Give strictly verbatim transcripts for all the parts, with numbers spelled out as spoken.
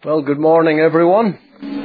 Well, good morning, everyone.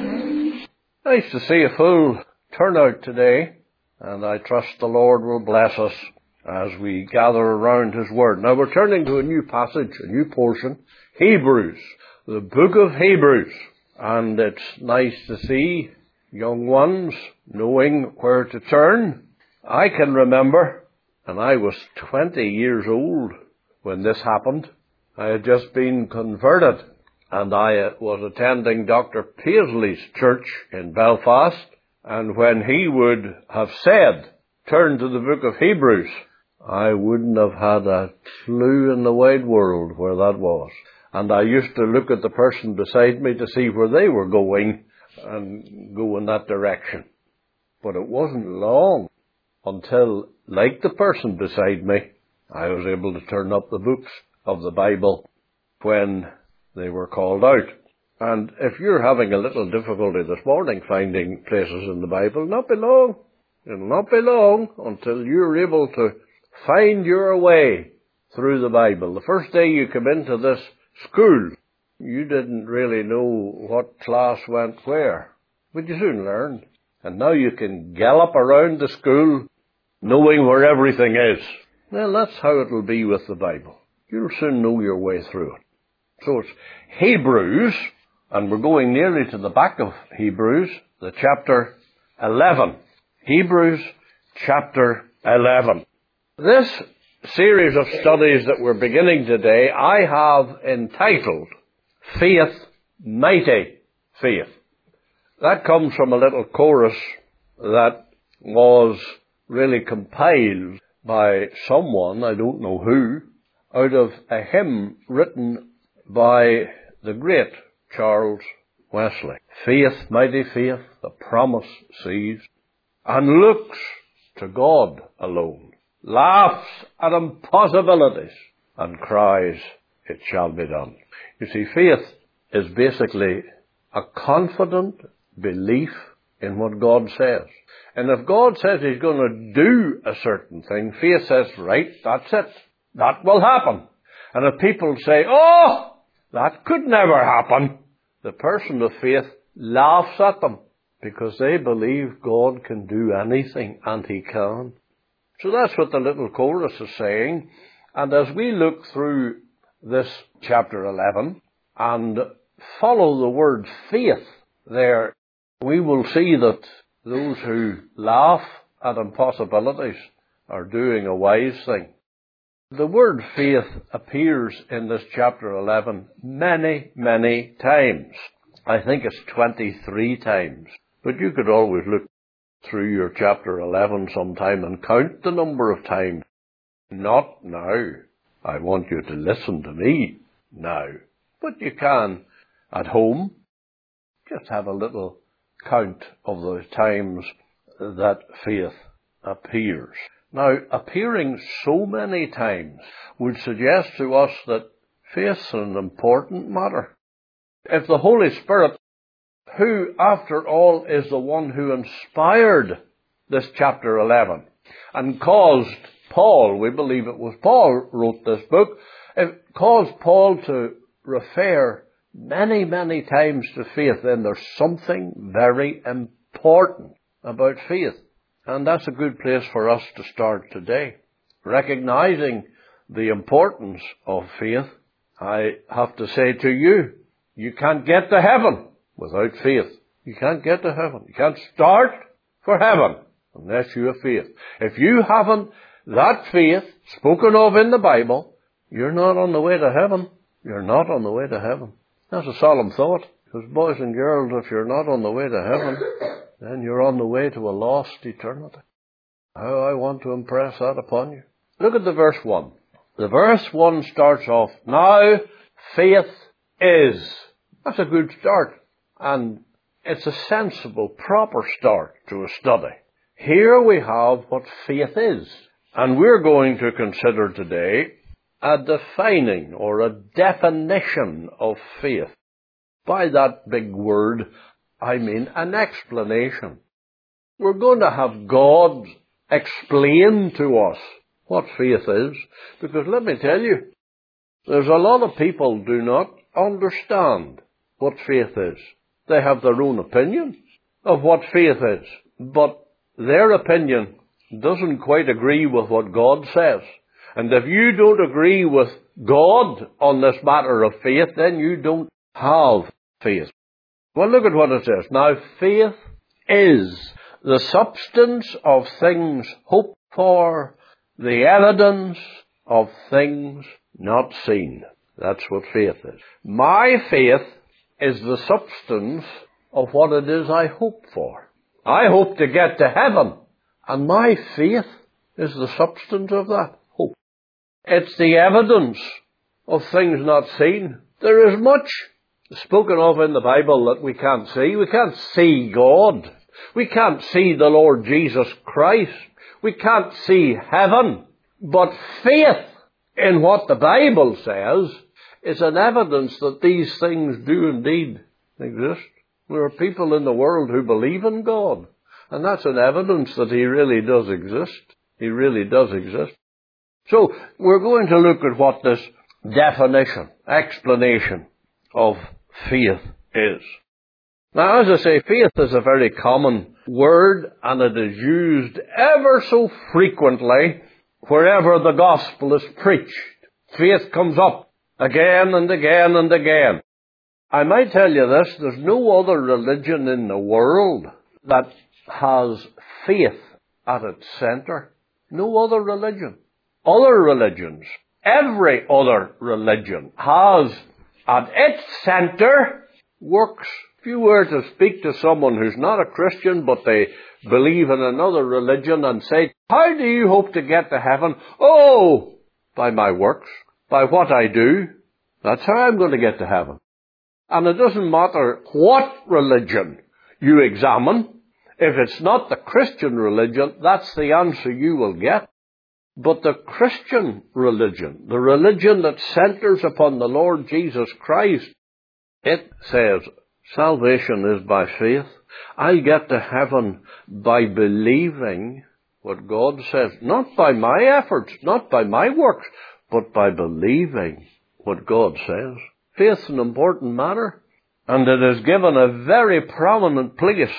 Nice to see a full turnout today, and I trust the Lord will bless us as we gather around His Word. Now, we're turning to a new passage, a new portion, Hebrews, the book of Hebrews, and it's nice to see young ones knowing where to turn. I can remember, and I was twenty years old when this happened. I had just been converted, and I was attending Doctor Paisley's church in Belfast, and when he would have said, turn to the book of Hebrews, I wouldn't have had a clue in the wide world where that was. And I used to look at the person beside me to see where they were going and go in that direction. But it wasn't long until, like the person beside me, I was able to turn up the books of the Bible when they were called out. And if you're having a little difficulty this morning finding places in the Bible, not be long. It'll not be long until you're able to find your way through the Bible. The first day you come into this school, you didn't really know what class went where, but you soon learned. And now you can gallop around the school knowing where everything is. Well, that's how it'll be with the Bible. You'll soon know your way through it. So it's Hebrews, and we're going nearly to the back of Hebrews, the chapter eleven. Hebrews chapter eleven. This series of studies that we're beginning today, I have entitled Faith, Mighty Faith. That comes from a little chorus that was really compiled by someone, I don't know who, out of a hymn written by the great Charles Wesley. Faith, mighty faith, the promise sees, and looks to God alone, laughs at impossibilities, and cries, it shall be done. You see, faith is basically a confident belief in what God says. And if God says He's going to do a certain thing, faith says, right, that's it. That will happen. And if people say, oh, that could never happen, the person of faith laughs at them because they believe God can do anything, and He can. So that's what the little chorus is saying. And as we look through this chapter eleven and follow the word faith there, we will see that those who laugh at impossibilities are doing a wise thing. The word faith appears in this chapter eleven many, many times. I think it's twenty-three times. But you could always look through your chapter eleven sometime and count the number of times. Not now. I want you to listen to me now. But you can, at home, just have a little count of those times that faith appears. Now, appearing so many times would suggest to us that faith's an important matter. If the Holy Spirit, who, after all, is the one who inspired this chapter eleven and caused Paul, we believe it was Paul wrote this book, it caused Paul to refer many, many times to faith, then there's something very important about faith. And that's a good place for us to start today. Recognizing the importance of faith, I have to say to you, you can't get to heaven without faith. You can't get to heaven. You can't start for heaven unless you have faith. If you haven't that faith spoken of in the Bible, you're not on the way to heaven. You're not on the way to heaven. That's a solemn thought, because boys and girls, if you're not on the way to heaven, then you're on the way to a lost eternity. How I want to impress that upon you. Look at the verse one. The verse one starts off, now faith is. That's a good start. And it's a sensible, proper start to a study. Here we have what faith is. And we're going to consider today a defining or a definition of faith. By that big word, I mean an explanation. We're going to have God explain to us what faith is, because let me tell you, there's a lot of people do not understand what faith is. They have their own opinion of what faith is, but their opinion doesn't quite agree with what God says. And if you don't agree with God on this matter of faith, then you don't have faith. Well, look at what it says. Now, faith is the substance of things hoped for, the evidence of things not seen. That's what faith is. My faith is the substance of what it is I hope for. I hope to get to heaven, and my faith is the substance of that hope. It's the evidence of things not seen. There is much spoken of in the Bible that we can't see. We can't see God. We can't see the Lord Jesus Christ. We can't see heaven. But faith in what the Bible says is an evidence that these things do indeed exist. There are people in the world who believe in God, and that's an evidence that He really does exist. He really does exist. So, we're going to look at what this definition, explanation of faith is. Now, as I say, faith is a very common word, and it is used ever so frequently wherever the gospel is preached. Faith comes up again and again and again. I might tell you this, there's no other religion in the world that has faith at its center. No other religion. Other religions, every other religion has at its center works. If you were to speak to someone who's not a Christian, but they believe in another religion and say, how do you hope to get to heaven? Oh, by my works, by what I do. That's how I'm going to get to heaven. And it doesn't matter what religion you examine. If it's not the Christian religion, that's the answer you will get. But the Christian religion, the religion that centers upon the Lord Jesus Christ, it says salvation is by faith. I get to heaven by believing what God says, not by my efforts, not by my works, but by believing what God says. Faith's an important matter, and it is given a very prominent place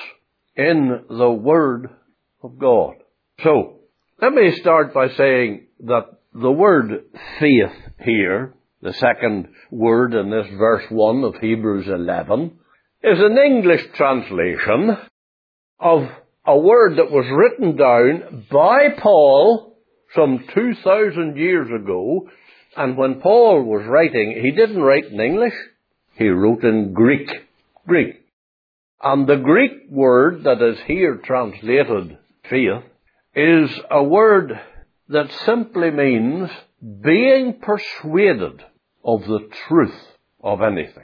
in the Word of God. So, let me start by saying that the word faith here, the second word in this verse one of Hebrews eleven, is an English translation of a word that was written down by Paul some two thousand years ago. And when Paul was writing, he didn't write in English, he wrote in Greek. Greek. And the Greek word that is here translated faith is a word that simply means being persuaded of the truth of anything.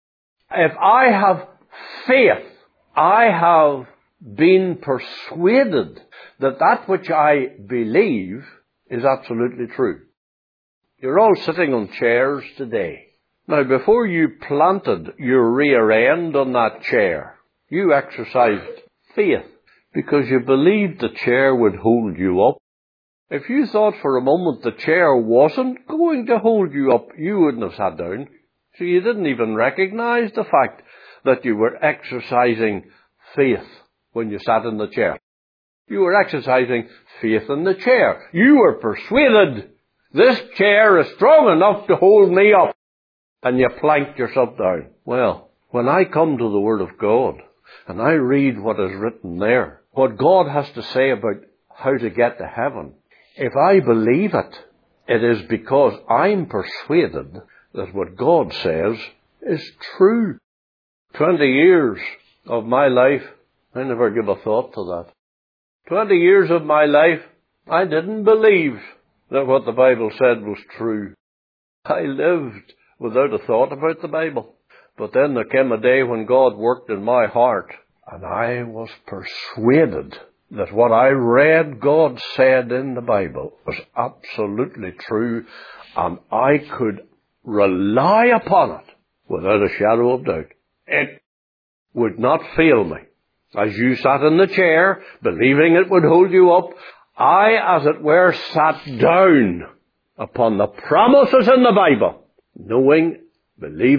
If I have faith, I have been persuaded that that which I believe is absolutely true. You're all sitting on chairs today. Now, before you planted your rear end on that chair, you exercised faith because you believed the chair would hold you up. If you thought for a moment the chair wasn't going to hold you up, you wouldn't have sat down. So you didn't even recognize the fact that you were exercising faith when you sat in the chair. You were exercising faith in the chair. You were persuaded this chair is strong enough to hold me up. And you planked yourself down. Well, when I come to the Word of God, and I read what is written there, what God has to say about how to get to heaven, if I believe it, it is because I'm persuaded that what God says is true. Twenty years of my life, I never give a thought to that. Twenty years of my life, I didn't believe that what the Bible said was true. I lived without a thought about the Bible. But then there came a day when God worked in my heart, and I was persuaded that what I read God said in the Bible was absolutely true, and I could rely upon it without a shadow of doubt. It would not fail me. As you sat in the chair, believing it would hold you up, I, as it were, sat down upon the promises in the Bible, knowing, believing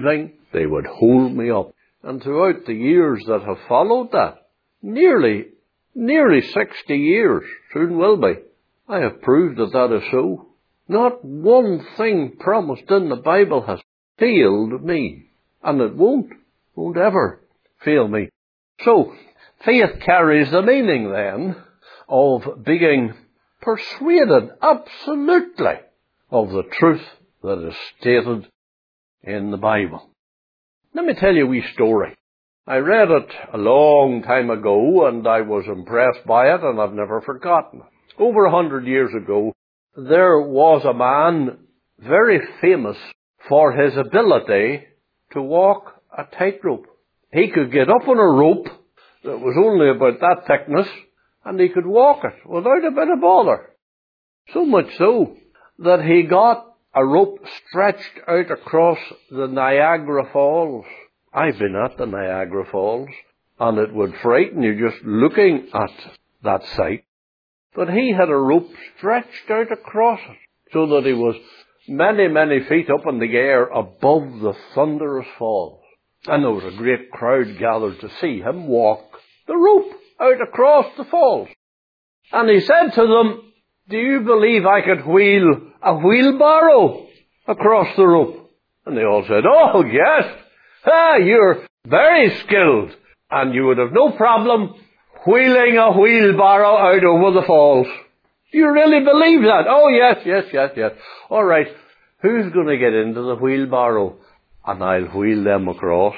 they would hold me up. And throughout the years that have followed that, nearly, nearly sixty years, soon will be, I have proved that that is so. Not one thing promised in the Bible has failed me, and it won't, won't ever fail me. So, faith carries the meaning then of being persuaded absolutely of the truth that is stated in the Bible. Let me tell you a wee story. I read it a long time ago and I was impressed by it and I've never forgotten it. Over a hundred years ago, there was a man very famous for his ability to walk a tightrope. He could get up on a rope that was only about that thickness and he could walk it without a bit of bother. So much so that he got a rope stretched out across the Niagara Falls. I've been at the Niagara Falls, and it would frighten you just looking at that sight. But he had a rope stretched out across it, so that he was many, many feet up in the air above the thunderous falls. And there was a great crowd gathered to see him walk the rope out across the falls. And he said to them, "Do you believe I could wheel a wheelbarrow across the rope?" And they all said, "Oh, yes. Ah, you're very skilled. And you would have no problem wheeling a wheelbarrow out over the falls." "Do you really believe that?" "Oh, yes, yes, yes, yes." "All right. Who's going to get into the wheelbarrow? And I'll wheel them across."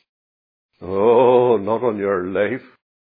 "Oh, not on your life."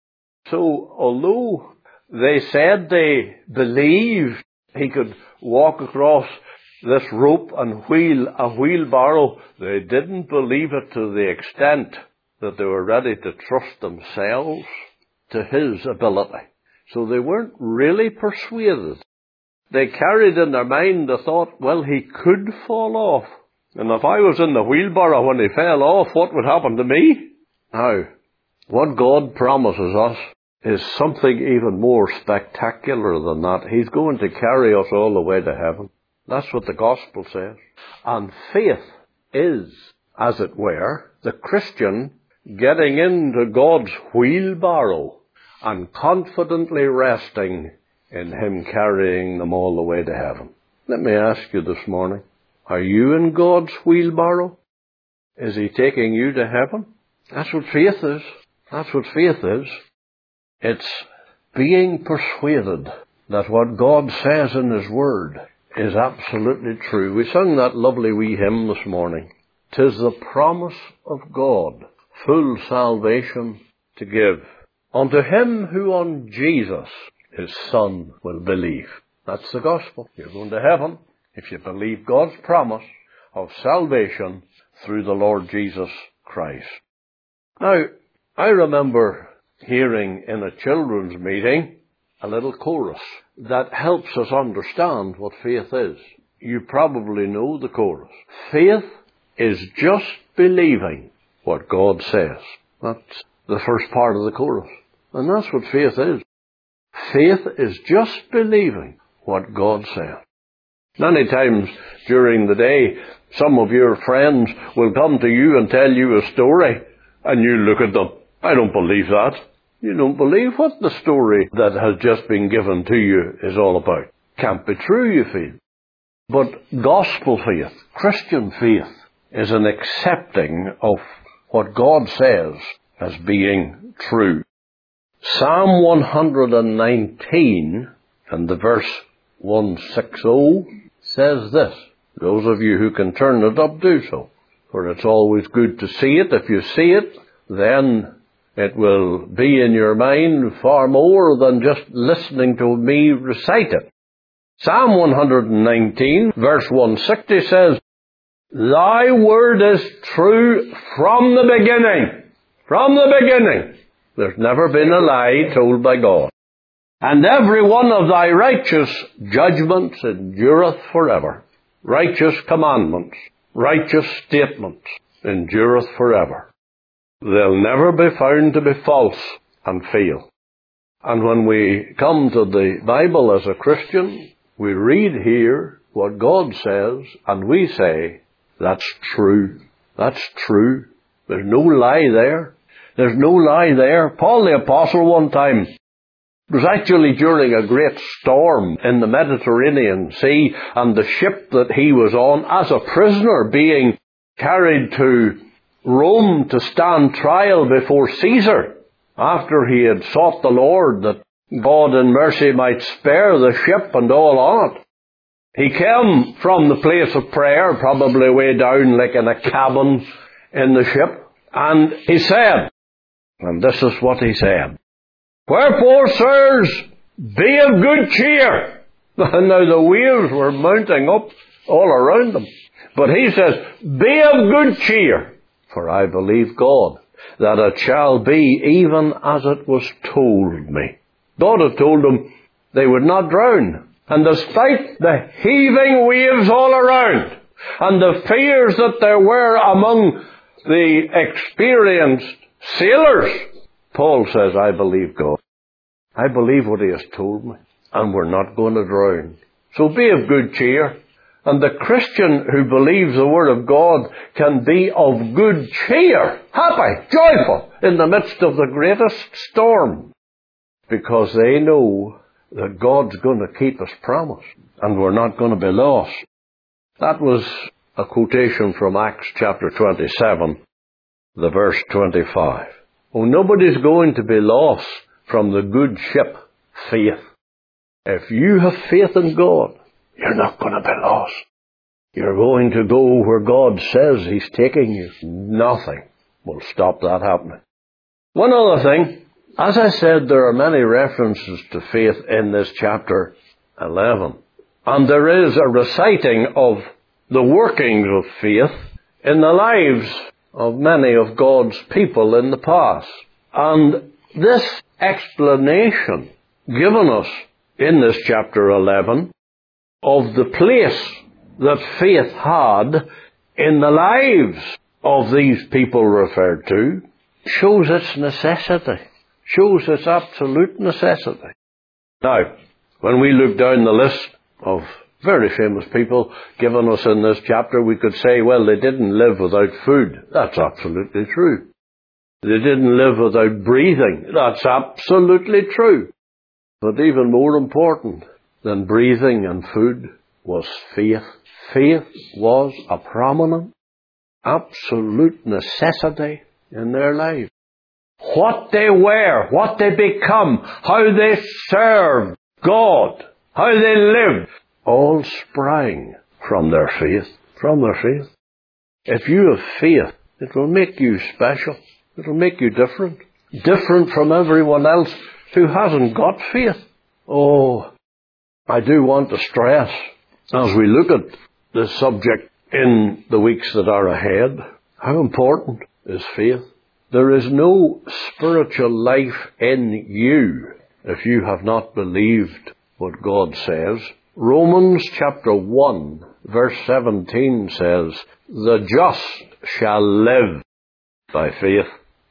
So, although they said they believed he could walk across this rope and wheel a wheelbarrow, they didn't believe it to the extent that they were ready to trust themselves to his ability. So they weren't really persuaded. They carried in their mind the thought, well, he could fall off. And if I was in the wheelbarrow when he fell off, what would happen to me? Now, what God promises us is something even more spectacular than that. He's going to carry us all the way to heaven. That's what the gospel says. And faith is, as it were, the Christian getting into God's wheelbarrow and confidently resting in him carrying them all the way to heaven. Let me ask you this morning, are you in God's wheelbarrow? Is he taking you to heaven? That's what faith is. That's what faith is. It's being persuaded that what God says in his word is absolutely true. We sung that lovely wee hymn this morning. "'Tis the promise of God, full salvation to give, unto him who on Jesus, his Son, will believe." That's the gospel. You're going to heaven if you believe God's promise of salvation through the Lord Jesus Christ. Now, I remember hearing in a children's meeting a little chorus that helps us understand what faith is. You probably know the chorus. Faith is just believing what God says. That's the first part of the chorus. And that's what faith is. Faith is just believing what God says. Many times during the day, some of your friends will come to you and tell you a story, and you look at them. "I don't believe that." You don't believe what the story that has just been given to you is all about. Can't be true, you feel. But gospel faith, Christian faith, is an accepting of what God says as being true. Psalm one nineteen and the verse one sixty says this. Those of you who can turn it up, do so. For it's always good to see it. If you see it, then it will be in your mind far more than just listening to me recite it. Psalm one nineteen, verse one sixty says, "Thy word is true from the beginning." From the beginning. There's never been a lie told by God. "And every one of thy righteous judgments endureth forever." Righteous commandments, righteous statements endureth forever. They'll never be found to be false and fail. And when we come to the Bible as a Christian, we read here what God says, and we say, that's true. That's true. There's no lie there. There's no lie there. Paul the Apostle one time, it was actually during a great storm in the Mediterranean Sea, and the ship that he was on, as a prisoner, being carried to Rome to stand trial before Caesar, after he had sought the Lord that God in mercy might spare the ship and all on it. He came from the place of prayer, probably way down like in a cabin in the ship, and he said, and this is what he said, "Wherefore, sirs, be of good cheer." And now the waves were mounting up all around them. But he says, "Be of good cheer, for I believe God, that it shall be even as it was told me." God had told them they would not drown. And despite the heaving waves all around, and the fears that there were among the experienced sailors, Paul says, "I believe God. I believe what he has told me, and we're not going to drown. So be of good cheer." And the Christian who believes the Word of God can be of good cheer, happy, joyful, in the midst of the greatest storm, because they know that God's going to keep his promise, and we're not going to be lost. That was a quotation from Acts chapter twenty-seven, the verse twenty-five. Oh, nobody's going to be lost from the good ship, faith. If you have faith in God, you're not going to be lost. You're going to go where God says he's taking you. Nothing will stop that happening. One other thing, as I said, there are many references to faith in this chapter eleven. And there is a reciting of the workings of faith in the lives of many of God's people in the past. And this explanation given us in this chapter eleven of the place that faith had in the lives of these people referred to shows its necessity, shows its absolute necessity. Now, when we look down the list of very famous people given us in this chapter, we could say, well, they didn't live without food. That's absolutely true. They didn't live without breathing. That's absolutely true. But even more important than breathing and food was faith. Faith was a prominent, absolute necessity in their lives. What they were, what they become, how they served God, how they lived, all sprang from their faith, from their faith. If you have faith, it will make you special. It will make you different. Different from everyone else who hasn't got faith. Oh, I do want to stress, as we look at this subject in the weeks that are ahead, how important is faith. There is no spiritual life in you if you have not believed what God says. Romans chapter one, verse seventeen says, "The just shall live by faith."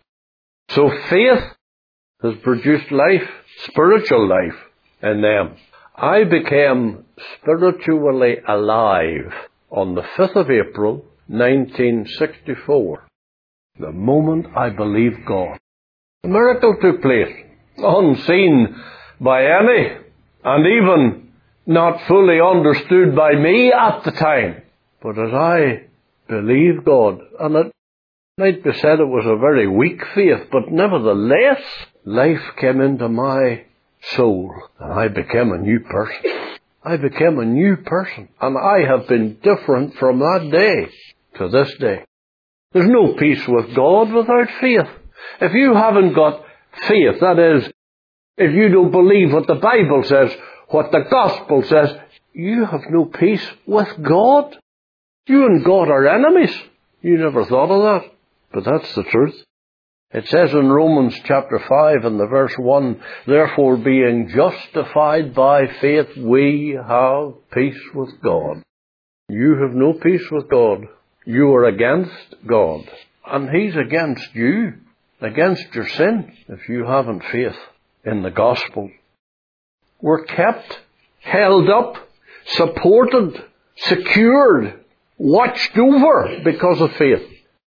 So faith has produced life, spiritual life in them. I became spiritually alive on the fifth of April, nineteen sixty-four. The moment I believed God. A miracle took place, unseen by any, and even not fully understood by me at the time. But as I believed God, and it might be said it was a very weak faith, but nevertheless, life came into my soul, and I became a new person. I became a new person, and I have been different from that day to this day. There's no peace with God without faith. If you haven't got faith, that is, if you don't believe what the Bible says, what the gospel says, you have no peace with God. You and God are enemies. You never thought of that, but that's the truth. It says in Romans chapter five and the verse one, "Therefore being justified by faith, we have peace with God." You have no peace with God. You are against God. And he's against you, against your sin, if you haven't faith in the gospel. We're kept, held up, supported, secured, watched over because of faith.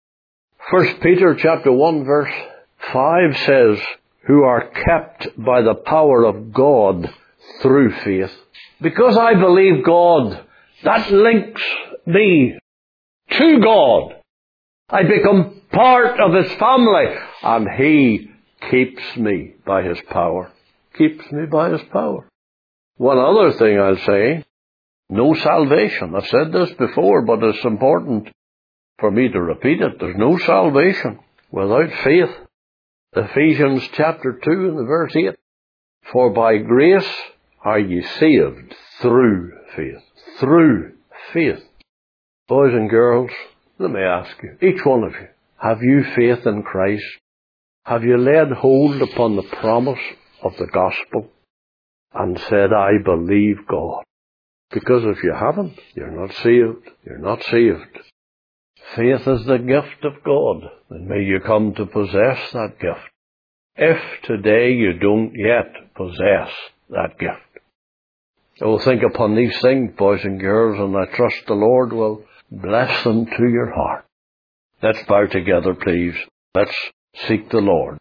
First Peter chapter one verse five says, who are kept by the power of God through faith. Because I believe God, that links me to God. I become part of His family, and He keeps me by His power. Keeps me by His power. One other thing I'll say, no salvation. I've said this before, but it's important for me to repeat it. There's no salvation without faith. Ephesians chapter two and verse eight. For by grace are ye saved through faith. Through faith. Boys and girls, let me ask you, each one of you, have you faith in Christ? Have you laid hold upon the promise of the gospel and said, I believe God? Because if you haven't, you're not saved. You're not saved. Faith is the gift of God, and may you come to possess that gift. If today you don't yet possess that gift. Oh, think upon these things, boys and girls, and I trust the Lord will bless them to your heart. Let's bow together, please. Let's seek the Lord.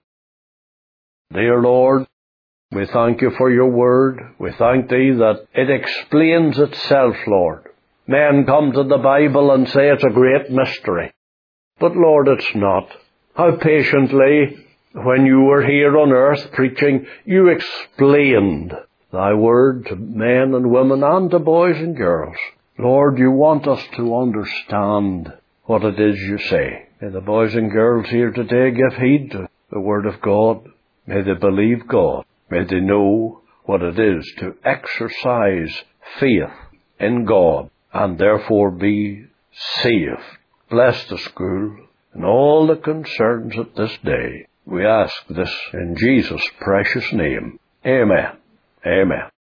Dear Lord, we thank you for your word. We thank thee that it explains itself, Lord. Men come to the Bible and say it's a great mystery. But Lord, it's not. How patiently, when you were here on earth preaching, you explained thy word to men and women and to boys and girls. Lord, you want us to understand what it is you say. May the boys and girls here today give heed to the word of God. May they believe God. May they know what it is to exercise faith in God and therefore be saved. Bless the school and all the concerns at this day. We ask this in Jesus' precious name. Amen. Amen.